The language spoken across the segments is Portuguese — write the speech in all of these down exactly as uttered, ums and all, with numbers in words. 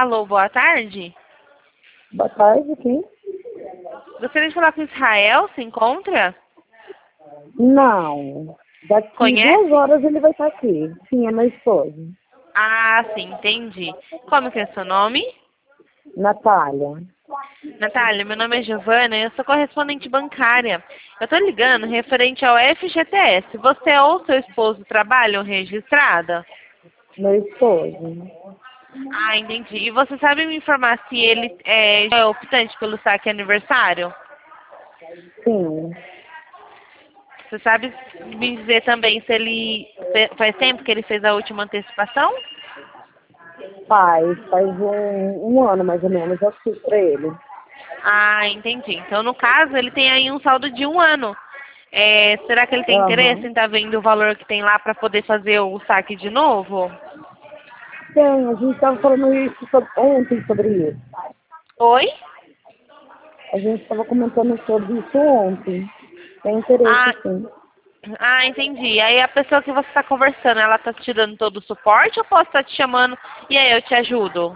Alô, boa tarde. Boa tarde, quem? Gostaria de falar com Israel, se encontra? Não. Daqui Conhece? duas horas ele vai estar aqui. Sim, é meu esposo. Ah, sim, entendi. Como que é seu nome? Natália. Natália, meu nome é Giovana e eu sou correspondente bancária. Eu tô ligando referente ao F G T S. Você ou seu esposo trabalham registrada? Meu esposo. Ah, entendi. E você sabe me informar se ele é, já é optante pelo saque aniversário? Sim. Você sabe me dizer também se ele fe- faz tempo que ele fez a última antecipação? Faz, faz um, um ano mais ou menos, eu fiz pra ele. Ah, entendi. Então, no caso, ele tem aí um saldo de um ano. É, será que ele tem interesse Aham. em estar vendo o valor que tem lá para poder fazer o saque de novo? Tem, a gente estava falando isso so- ontem sobre isso. Oi? A gente estava comentando sobre isso ontem. Tem interesse, Ah, sim. ah, entendi. Aí a pessoa que você está conversando, ela está te dando todo o suporte ou posso estar te chamando e aí eu te ajudo?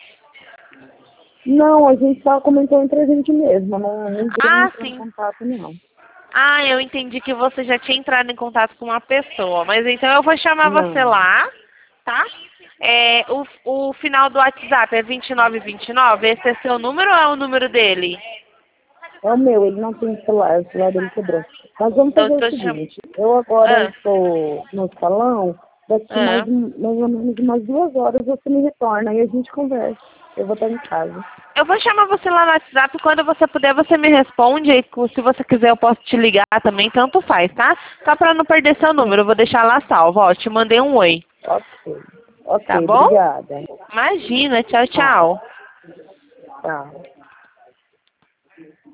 Não, a gente estava comentando entre a gente mesmo. Não, ninguém Ah, entrou em sim. contato, não. Ah, eu entendi que você já tinha entrado em contato com uma pessoa. Mas então eu vou chamar você Não. lá, tá? É, o, o final do WhatsApp é vinte e nove vinte e nove. Esse é seu número ou é o número dele? É o meu, ele não tem celular, o celular dele quebrou. Mas vamos Então eu fazer o tô chamando. seguinte, eu agora Ah, estou no salão, daqui mais, ah. um- mais ou menos umas duas horas você me retorna e a gente conversa. Eu vou estar em casa. Eu vou chamar você lá no WhatsApp. Quando você puder, você me responde. E se você quiser, eu posso te ligar também. Tanto faz, tá? Só pra não perder seu número. Eu Sim, vou deixar lá salvo. Ó, te mandei um oi. ok. Tá Ok, bom? obrigada. Imagina. Tchau, Tá, tchau. tchau.